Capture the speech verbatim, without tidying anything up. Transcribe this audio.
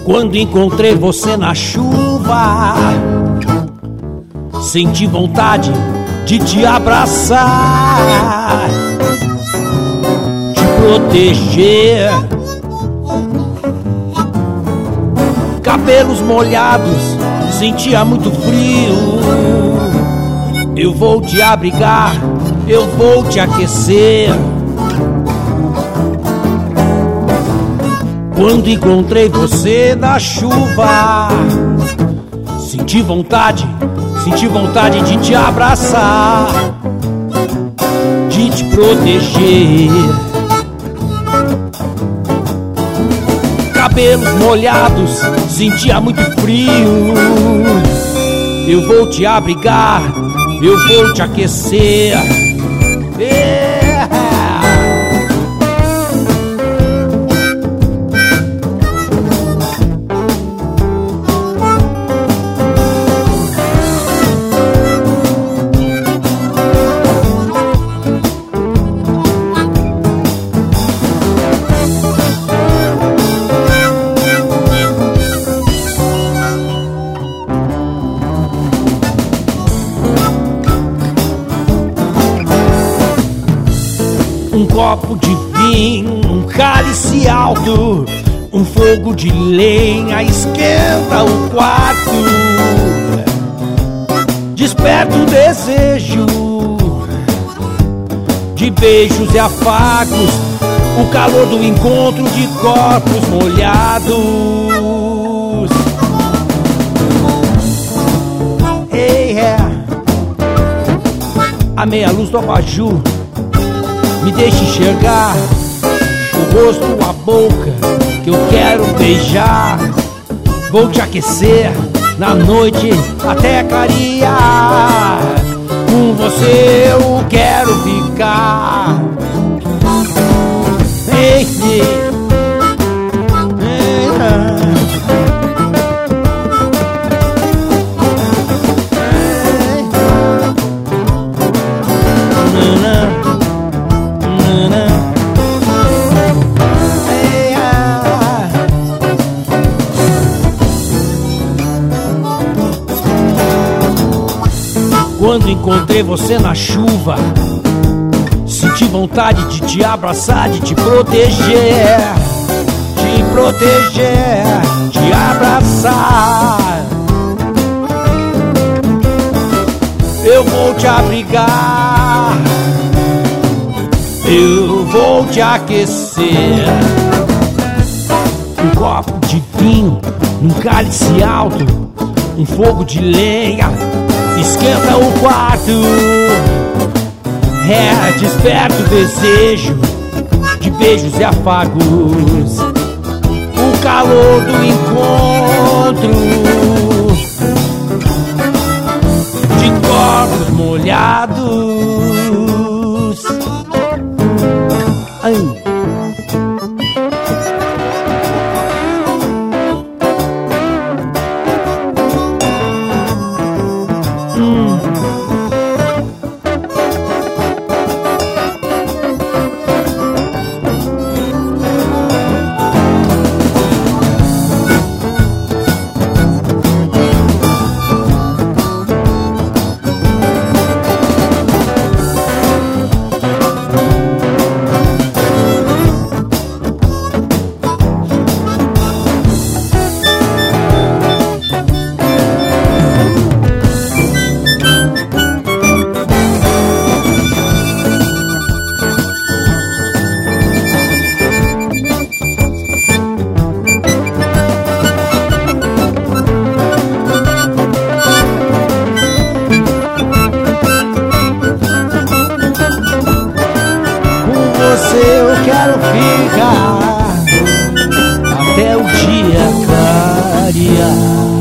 Quando encontrei você na chuva, senti vontade de te abraçar, te proteger. Cabelos molhados, sentia muito frio. Eu vou te abrigar, eu vou te aquecer. Quando encontrei você na chuva, senti vontade, senti vontade de te abraçar, de te proteger. Cabelos molhados, sentia muito frio. Eu vou te abrigar, eu vou te aquecer. Yeah. Um copo de vinho, um cálice alto, um fogo de lenha esquenta o quarto. Desperta o desejo de beijos e afagos, o calor do encontro de corpos molhados. Hey, yeah. A meia luz do abajur me deixa enxergar o rosto, a boca que eu quero beijar. Vou te aquecer na noite até clarear. Com você eu quero ficar. Ei, ei, ei, ah. Quando encontrei você na chuva, senti vontade de te abraçar, de te proteger, te proteger, te abraçar. Eu vou te abrigar, eu vou te aquecer. Um copo de vinho, um cálice alto, um fogo de lenha esquenta o quarto. É, desperta o desejo de beijos e afagos, o calor do encontro de corpos molhados. Ai. Eu quero ficar até o dia clarear.